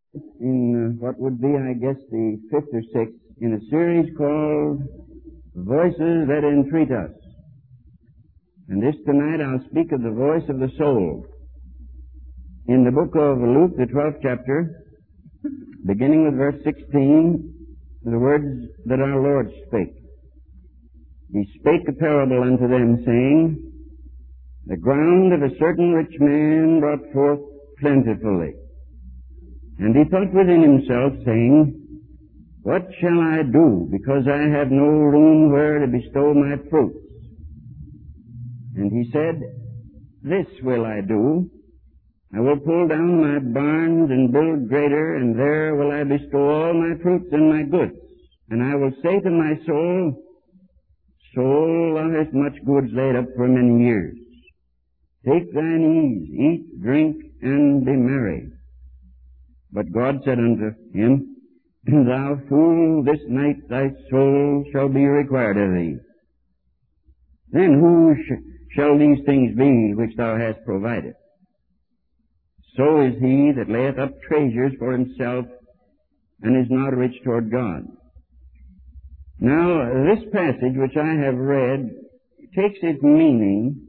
in what would be, I guess, the fifth or sixth in a series called Voices That Entreat Us. And this tonight I'll speak of the voice of the soul. In the book of Luke, the 12th chapter, beginning with verse 16, the words that our Lord spake. He spake a parable unto them, saying, The ground of a certain rich man brought forth plentifully. And he thought within himself, saying, What shall I do, because I have no room where to bestow my fruits? And he said, This will I do. I will pull down my barns and build greater, and there will I bestow all my fruits and my goods. And I will say to my soul, Soul, thou hast much goods laid up for many years. Take thine ease, eat, drink, and be merry. But God said unto him, Thou fool, this night thy soul shall be required of thee. Then who shall these things be which thou hast provided? So is he that layeth up treasures for himself, and is not rich toward God. Now, this passage which I have read takes its meaning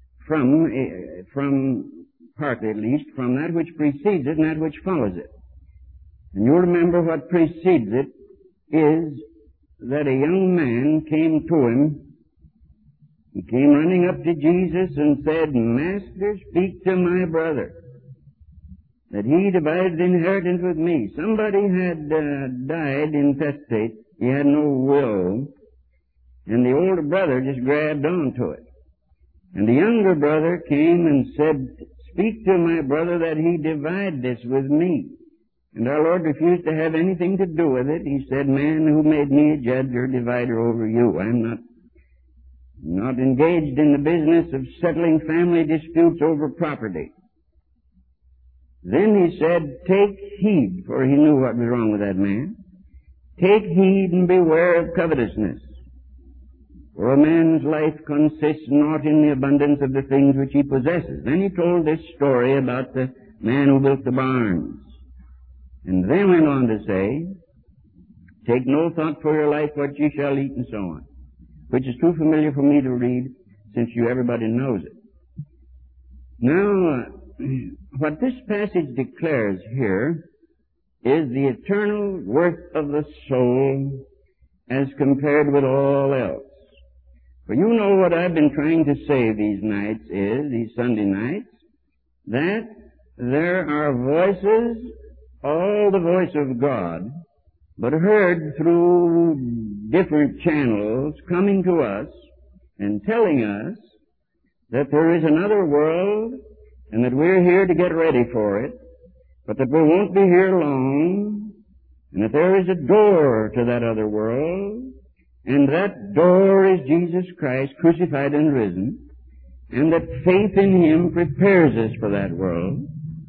from partly at least, from that which precedes it and that which follows it. And you'll remember what precedes it is that a young man came to him. He came running up to Jesus and said, Master, speak to my brother, that he divides the inheritance with me. Somebody had died intestate. He had no will, and the older brother just grabbed onto it. And the younger brother came and said, Speak to my brother that he divide this with me. And our Lord refused to have anything to do with it. He said, Man, who made me a judge or divider over you? I'm not engaged in the business of settling family disputes over property. Then he said, Take heed, for he knew what was wrong with that man. Take heed and beware of covetousness. For a man's life consists not in the abundance of the things which he possesses. Then he told this story about the man who built the barns. And then went on to say, Take no thought for your life what ye shall eat, and so on. Which is too familiar for me to read, since everybody knows it. Now, what this passage declares here is the eternal worth of the soul as compared with all else. For you know what I've been trying to say these Sunday nights, that there are voices, all the voice of God, but heard through different channels coming to us and telling us that there is another world and that we're here to get ready for it, but that we won't be here long, and that there is a door to that other world, and that door is Jesus Christ crucified and risen, and that faith in Him prepares us for that world.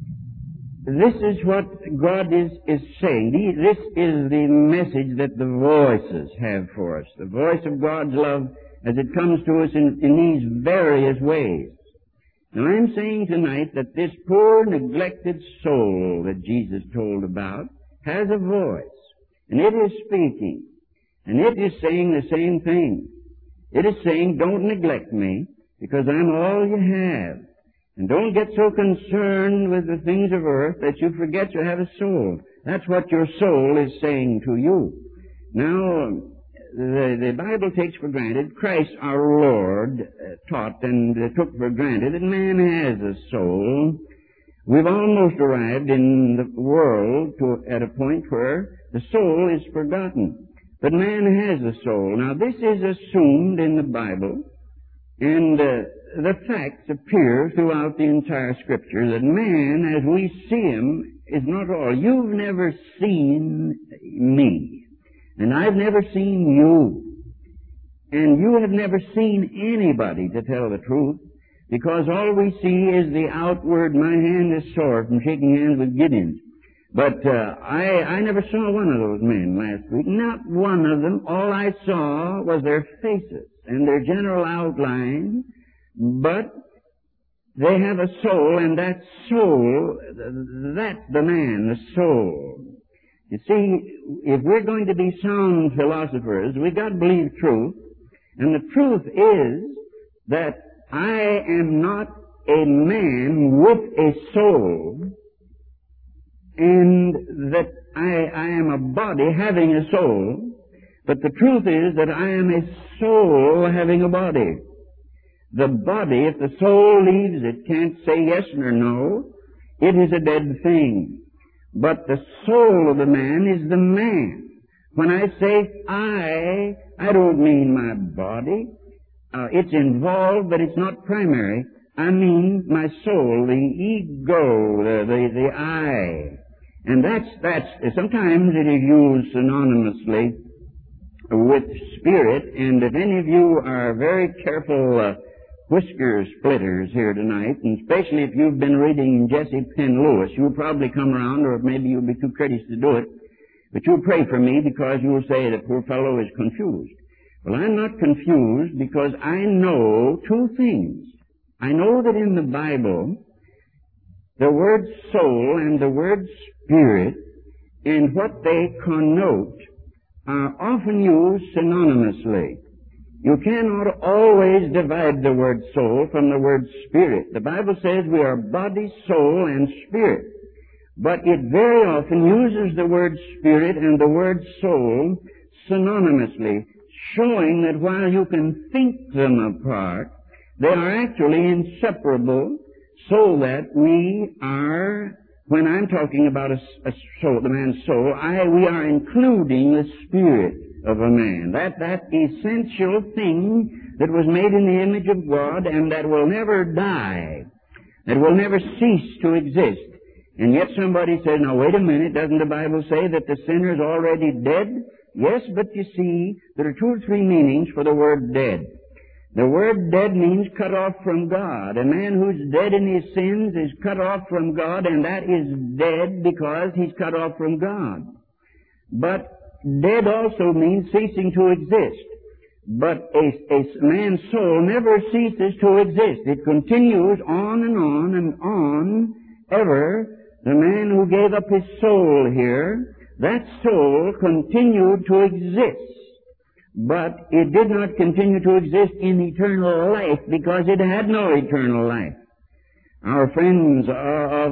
This is what God is saying. This is the message that the voices have for us. The voice of God's love as it comes to us in these various ways. Now I'm saying tonight that this poor neglected soul that Jesus told about has a voice, and it is speaking, and it is saying the same thing. It is saying, Don't neglect me, because I'm all you have. And don't get so concerned with the things of earth that you forget you have a soul. That's what your soul is saying to you. Now, the Bible takes for granted, Christ our Lord taught and took for granted that man has a soul. We've almost arrived in the world at a point where the soul is forgotten. But man has a soul. Now this is assumed in the Bible, and the facts appear throughout the entire Scripture that man, as we see him, is not all. You've never seen me, and I've never seen you, and you have never seen anybody, to tell the truth, because all we see is the outward. My hand is sore from shaking hands with Gideon. But I never saw one of those men last week. Not one of them. All I saw was their faces and their general outline. But they have a soul, and that soul, that's the man, the soul. You see, if we're going to be sound philosophers, we've got to believe truth, and the truth is that I am not a man with a soul, and that I am a body having a soul, but the truth is that I am a soul having a body. The body, if the soul leaves it, can't say yes or no. It is a dead thing. But the soul of the man is the man. When I say I don't mean my body. It's involved, but it's not primary. I mean my soul, the ego, the I. And that's, sometimes it is used synonymously with spirit, and if any of you are very careful whisker splitters here tonight, and especially if you've been reading Jesse Penn Lewis, you'll probably come around, or maybe you'll be too courteous to do it, but you'll pray for me because you'll say the poor fellow is confused. Well, I'm not confused because I know two things. I know that in the Bible, the word soul and the word spirit and what they connote are often used synonymously. You cannot always divide the word soul from the word spirit. The Bible says we are body, soul, and spirit. But it very often uses the word spirit and the word soul synonymously, showing that while you can think them apart, they are actually inseparable, so that we are, when I'm talking about a soul, the man's soul, we are including the spirit of a man. That essential thing that was made in the image of God and that will never die, that will never cease to exist. And yet somebody says, now wait a minute, doesn't the Bible say that the sinner is already dead? Yes, but you see, there are two or three meanings for the word dead. The word dead means cut off from God. A man who's dead in his sins is cut off from God, and that is dead because he's cut off from God. But dead also means ceasing to exist. But a man's soul never ceases to exist. It continues on and on and on ever. The man who gave up his soul here, that soul continued to exist. But it did not continue to exist in eternal life because it had no eternal life. Our friends of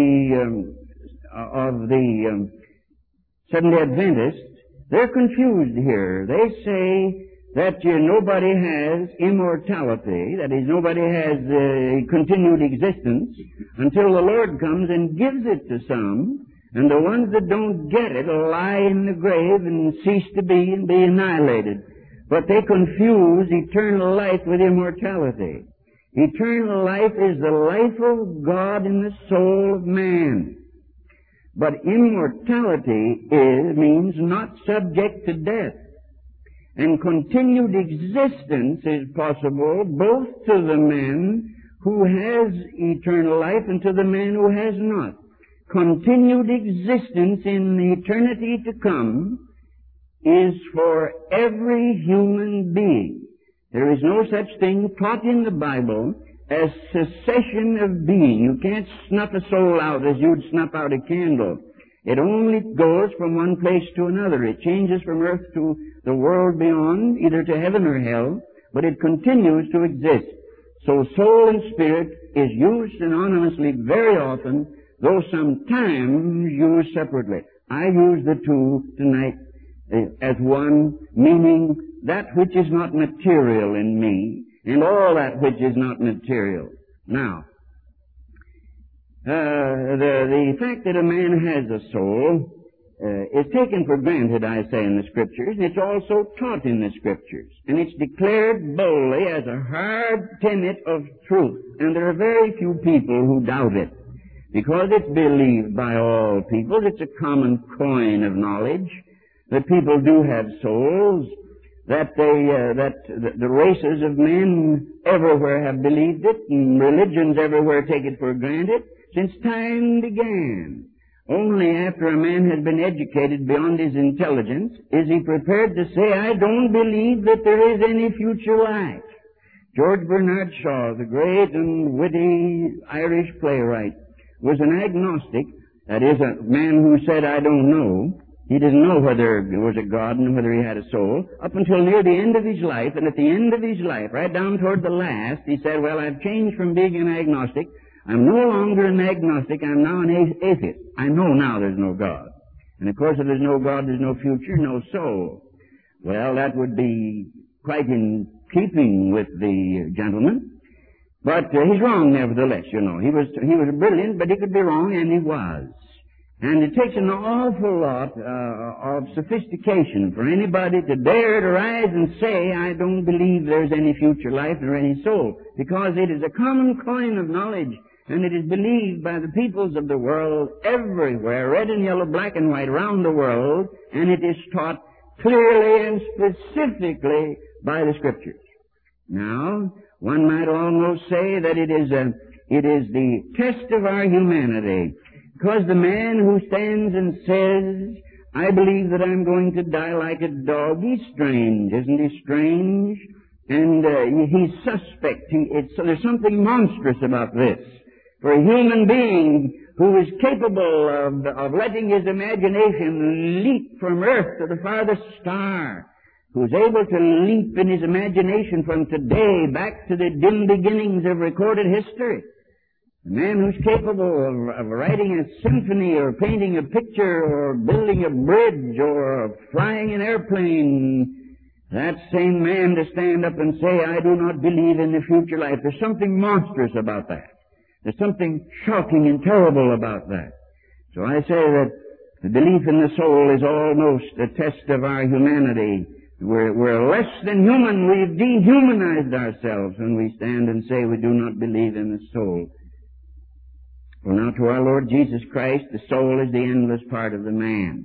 the Seventh-day Adventists, they're confused here. They say that nobody has immortality, that is, nobody has continued existence until the Lord comes and gives it to some, and the ones that don't get it will lie in the grave and cease to be and be annihilated. But they confuse eternal life with immortality. Eternal life is the life of God in the soul of man. But immortality means not subject to death. And continued existence is possible both to the man who has eternal life and to the man who has not. Continued existence in eternity to come is for every human being. There is no such thing taught in the Bible as cessation of being. You can't snuff a soul out as you'd snuff out a candle. It only goes from one place to another. It changes from earth to the world beyond, either to heaven or hell, but it continues to exist. So soul and spirit is used synonymously very often, though sometimes used separately. I use the two tonight as one, meaning that which is not material in me, and all that which is not material. Now, the fact that a man has a soul is taken for granted, I say, in the Scriptures, and it's also taught in the Scriptures. And it's declared boldly as a hard tenet of truth. And there are very few people who doubt it, because it's believed by all people. It's a common coin of knowledge that people do have souls, that the races of men everywhere have believed it, and religions everywhere take it for granted since time began. Only after a man has been educated beyond his intelligence is he prepared to say, I don't believe that there is any future life. George Bernard Shaw, the great and witty Irish playwright, was an agnostic. That is, a man who said, I don't know. He didn't know whether there was a God and whether he had a soul, up until near the end of his life. And at the end of his life, right down toward the last, he said, well, I've changed from being an agnostic. I'm no longer an agnostic. I'm now an atheist. I know now there's no God. And of course, if there's no God, there's no future, no soul. Well, that would be quite in keeping with the gentleman. But he's wrong nevertheless, you know. He was brilliant, but he could be wrong, and he was. And it takes an awful lot of sophistication for anybody to dare to rise and say, I don't believe there's any future life or any soul, because it is a common coin of knowledge, and it is believed by the peoples of the world everywhere, red and yellow, black and white, around the world, and it is taught clearly and specifically by the Scriptures. Now, one might almost say that it is the test of our humanity, because the man who stands and says, I believe that I'm going to die like a dog, he's strange, isn't he strange? And he's suspect. There's something monstrous about this. For a human being who is capable of letting his imagination leap from earth to the farthest star, who's able to leap in his imagination from today back to the dim beginnings of recorded history, a man who's capable of writing a symphony or painting a picture or building a bridge or flying an airplane, that same man to stand up and say, I do not believe in the future life. There's something monstrous about that. There's something shocking and terrible about that. So I say that the belief in the soul is almost a test of our humanity. We're less than human. We've dehumanized ourselves when we stand and say we do not believe in the soul. Well, now to our Lord Jesus Christ, the soul is the endless part of the man.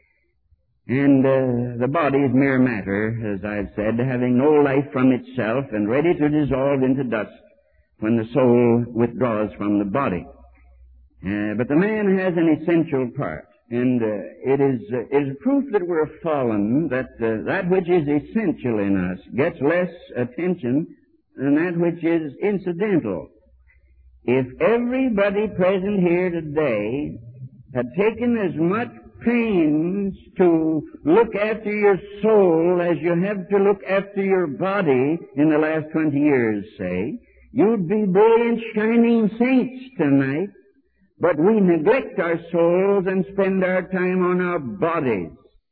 And the body is mere matter, as I've said, having no life from itself and ready to dissolve into dust when the soul withdraws from the body. But the man has an essential part, and it is proof that we're fallen, that that which is essential in us gets less attention than that which is incidental. If everybody present here today had taken as much pains to look after your soul as you have to look after your body in the last 20 years, say, you'd be brilliant, shining saints tonight. But we neglect our souls and spend our time on our bodies.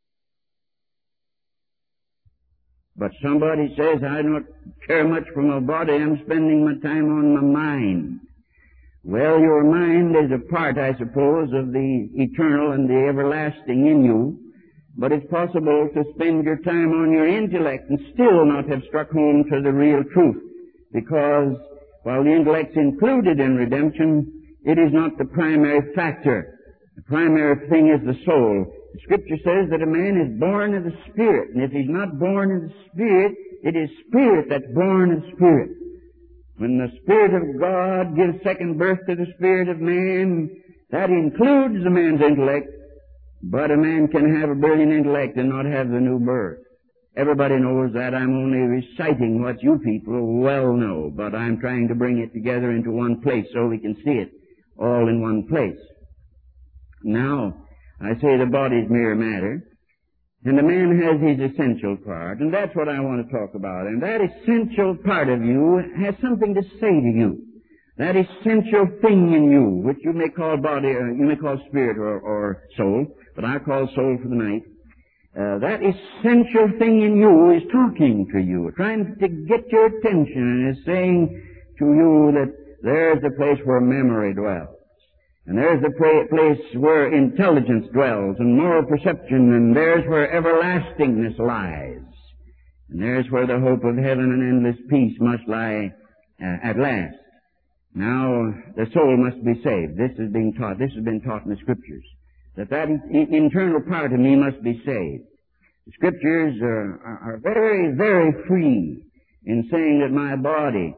But somebody says, I don't care much for my body, I'm spending my time on my mind. Well, your mind is a part, I suppose, of the eternal and the everlasting in you, but it's possible to spend your time on your intellect and still not have struck home to the real truth, because while the intellect's included in redemption, it is not the primary factor. The primary thing is the soul. The Scripture says that a man is born of the Spirit, and if he's not born of the Spirit, it is Spirit that's born of Spirit. When the Spirit of God gives second birth to the spirit of man, that includes the man's intellect, but a man can have a brilliant intellect and not have the new birth. Everybody knows that. I'm only reciting what you people well know, but I'm trying to bring it together into one place so we can see it all in one place. Now, I say the body's mere matter, and the man has his essential part, and that's what I want to talk about. And that essential part of you has something to say to you. That essential thing in you, which you may call body, or you may call spirit or soul, but I call soul for the night. That essential thing in you is talking to you, trying to get your attention, and is saying to you that there's the place where memory dwells. And there's the place where intelligence dwells and moral perception, and there's where everlastingness lies. And there's where the hope of heaven and endless peace must lie at last. Now, the soul must be saved. This is being taught. This has been taught in the Scriptures. That internal part of me must be saved. The Scriptures are very, very free in saying that my body,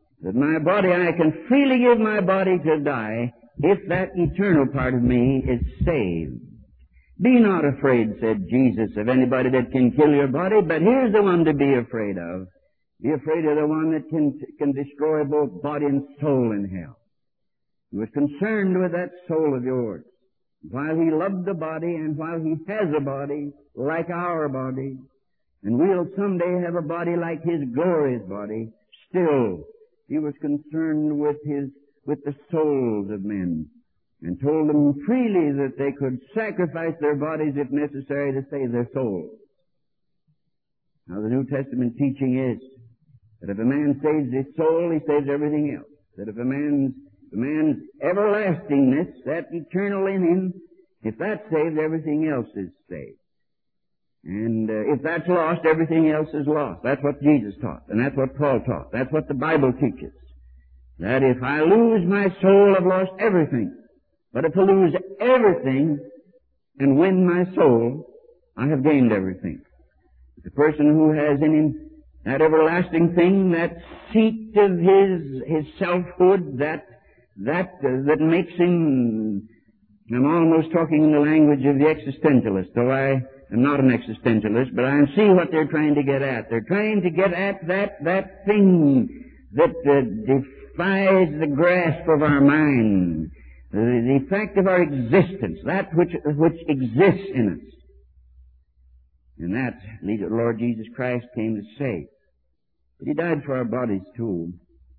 I can freely give my body to die if that eternal part of me is saved. Be not afraid, said Jesus, of anybody that can kill your body, but here's the one to be afraid of. Be afraid of the one that can destroy both body and soul in hell. He was concerned with that soul of yours. While He loved the body and while He has a body like our body, and we'll someday have a body like His glorious body, still He was concerned with the souls of men, and told them freely that they could sacrifice their bodies if necessary to save their souls. Now the New Testament teaching is that if a man saves his soul, he saves everything else. That if a man's everlastingness, that eternal in him, if that's saved, everything else is saved. And if that's lost, everything else is lost. That's what Jesus taught, and that's what Paul taught. That's what the Bible teaches. That if I lose my soul, I've lost everything. But if I lose everything and win my soul, I have gained everything. The person who has in him that everlasting thing, that seat of his selfhood, that makes him, I'm almost talking in the language of the existentialist, though I am not an existentialist, but I see what they're trying to get at. They're trying to get at that thing that defies the grasp of our mind, the fact of our existence, that which exists in us. And that the Lord Jesus Christ came to save. But He died for our bodies too.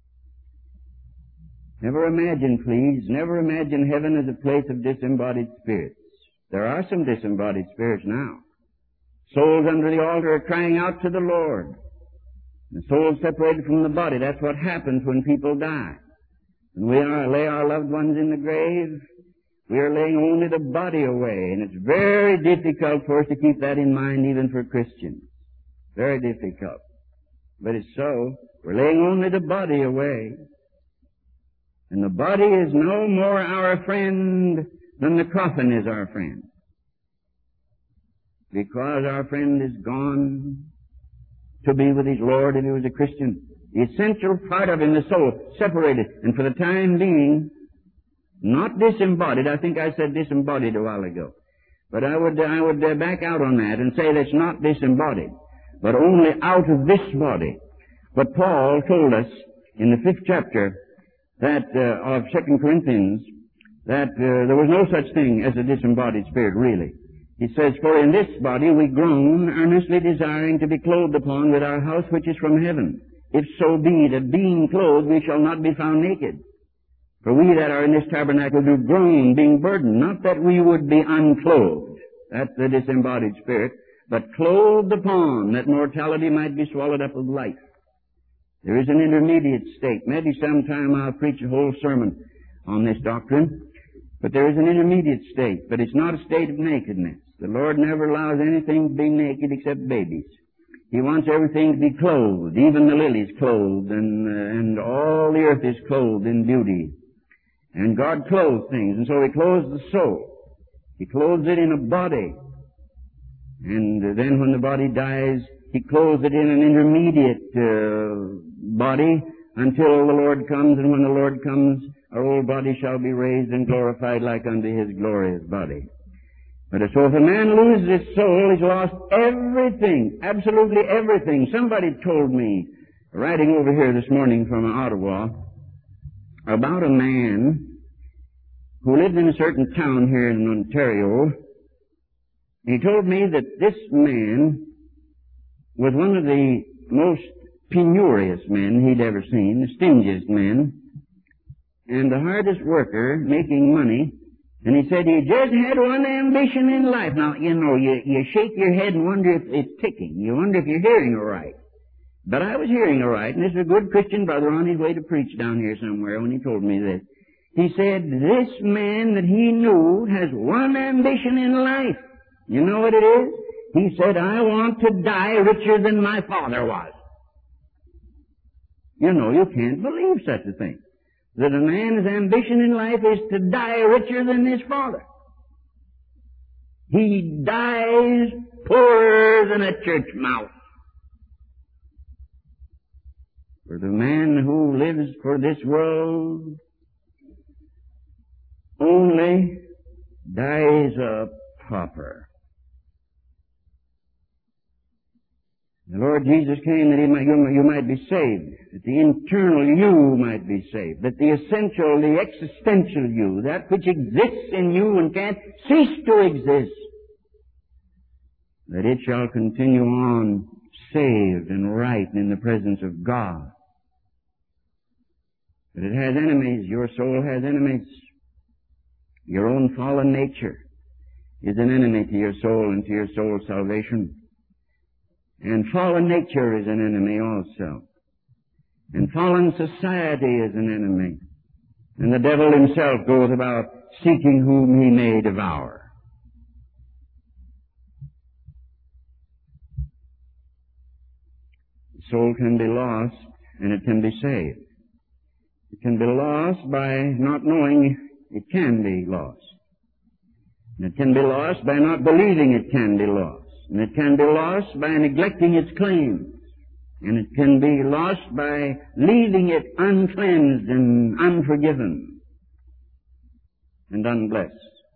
Never imagine, please, never imagine heaven as a place of disembodied spirits. There are some disembodied spirits now. Souls under the altar are crying out to the Lord. The soul separated from the body. That's what happens when people die. When we lay our loved ones in the grave, we are laying only the body away, and it's very difficult for us to keep that in mind even for Christians. Very difficult. But it's so. We're laying only the body away. And the body is no more our friend than the coffin is our friend. Because our friend is gone to be with his Lord if he was a Christian. The essential part of him, the soul, separated, and for the time being, not disembodied. I think I said disembodied a while ago. But I would back out on that and say that's not disembodied, but only out of this body. But Paul told us in the 5th chapter that of 2 Corinthians that there was no such thing as a disembodied spirit, really. He says, for in this body we groan, earnestly desiring to be clothed upon with our house which is from heaven. If so be that being clothed we shall not be found naked. For we that are in this tabernacle do groan, being burdened, not that we would be unclothed. That's the disembodied spirit, but clothed upon, that mortality might be swallowed up with life. There is an intermediate state. Maybe sometime I'll preach a whole sermon on this doctrine. But there is an intermediate state, but it's not a state of nakedness. The Lord never allows anything to be naked except babies. He wants everything to be clothed, even the lilies clothed, and all the earth is clothed in beauty. And God clothes things, and so He clothes the soul. He clothes it in a body. And then when the body dies, He clothes it in an intermediate body until the Lord comes, and when the Lord comes, our old body shall be raised and glorified like unto His glorious body. But so if a man loses his soul, he's lost everything, absolutely everything. Somebody told me, riding over here this morning from Ottawa, about a man who lived in a certain town here in Ontario. He told me that this man was one of the most penurious men he'd ever seen, the stingiest men, and the hardest worker, making money. And he said he just had one ambition in life. Now, you know, you shake your head and wonder if it's ticking. You wonder if you're hearing all right. But I was hearing all right, and this is a good Christian brother on his way to preach down here somewhere when he told me this. He said, this man that he knew has one ambition in life. You know what it is? He said, I want to die richer than my father was. You know, you can't believe such a thing. That a man's ambition in life is to die richer than his father. He dies poorer than a church mouse. For the man who lives for this world only dies a pauper. The Lord Jesus came that you might be saved, that the internal you might be saved, that the essential, the existential you, that which exists in you and can't cease to exist, that it shall continue on saved and right in the presence of God. But it has enemies. Your soul has enemies. Your own fallen nature is an enemy to your soul and to your soul's salvation. And fallen nature is an enemy also. And fallen society is an enemy. And the devil himself goes about seeking whom he may devour. The soul can be lost and it can be saved. It can be lost by not knowing it can be lost. And it can be lost by not believing it can be lost. And it can be lost by neglecting its claims. And it can be lost by leaving it uncleansed and unforgiven and unblessed.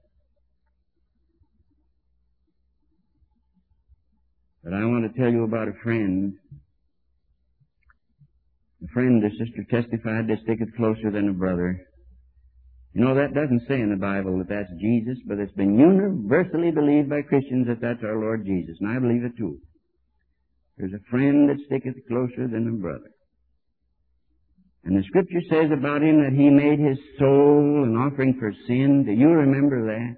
But I want to tell you about a friend. A friend, the sister testified, that sticketh closer than a brother. You know, that doesn't say in the Bible that that's Jesus, but it's been universally believed by Christians that that's our Lord Jesus, and I believe it too. There's a friend that sticketh closer than a brother. And the Scripture says about him that he made his soul an offering for sin. Do you remember that?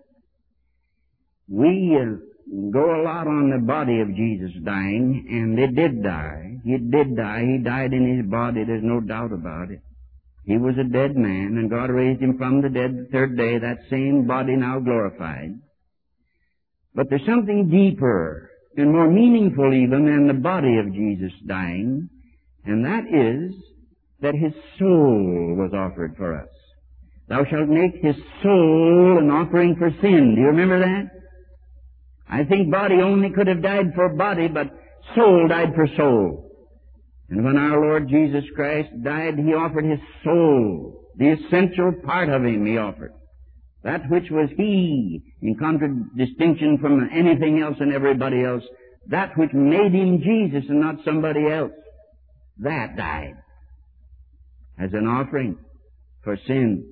We go a lot on the body of Jesus dying, and it did die. He did die. He died in his body. There's no doubt about it. He was a dead man, and God raised him from the dead the third day, that same body now glorified. But there's something deeper and more meaningful even than the body of Jesus dying, and that is that his soul was offered for us. Thou shalt make his soul an offering for sin. Do you remember that? I think body only could have died for body, but soul died for soul. And when our Lord Jesus Christ died, he offered his soul, the essential part of him he offered. That which was he, in contradistinction from anything else and everybody else, that which made him Jesus and not somebody else, that died as an offering for sin.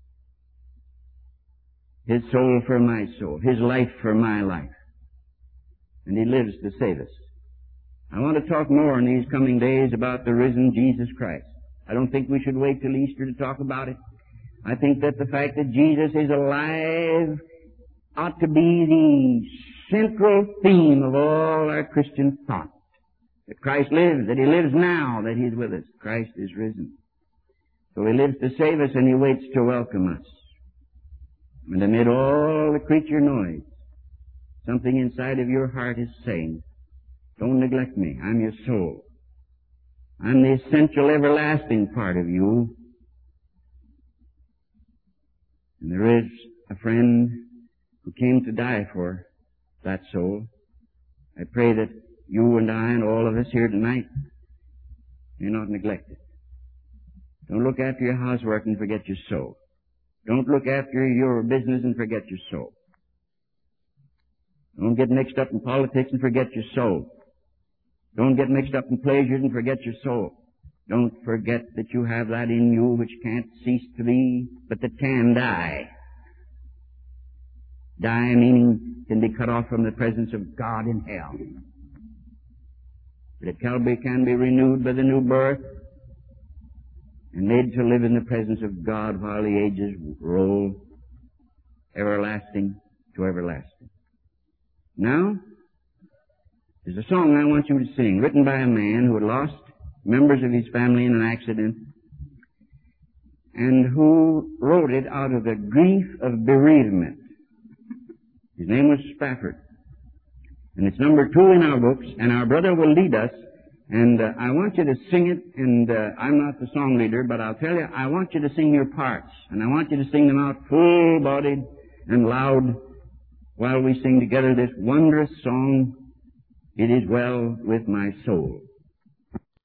His soul for my soul, his life for my life. And he lives to save us. I want to talk more in these coming days about the risen Jesus Christ. I don't think we should wait till Easter to talk about it. I think that the fact that Jesus is alive ought to be the central theme of all our Christian thought. That Christ lives, that he lives now, that he's with us. Christ is risen. So he lives to save us and he waits to welcome us. And amid all the creature noise, something inside of your heart is saying, don't neglect me. I'm your soul. I'm the essential, everlasting part of you. And there is a friend who came to die for that soul. I pray that you and I and all of us here tonight may not neglect it. Don't look after your housework and forget your soul. Don't look after your business and forget your soul. Don't get mixed up in politics and forget your soul. Don't get mixed up in pleasures and forget your soul. Don't forget that you have that in you which can't cease to be, but that can die. Die meaning can be cut off from the presence of God in hell. But it can be renewed by the new birth and made to live in the presence of God while the ages roll everlasting to everlasting. Now, there's a song I want you to sing, written by a man who had lost members of his family in an accident and who wrote it out of the grief of bereavement. His name was Spafford. And it's number 2 in our books, and our brother will lead us. And I want you to sing it, and I'm not the song leader, but I'll tell you, I want you to sing your parts. And I want you to sing them out full-bodied and loud while we sing together this wondrous song, It Is Well With My Soul.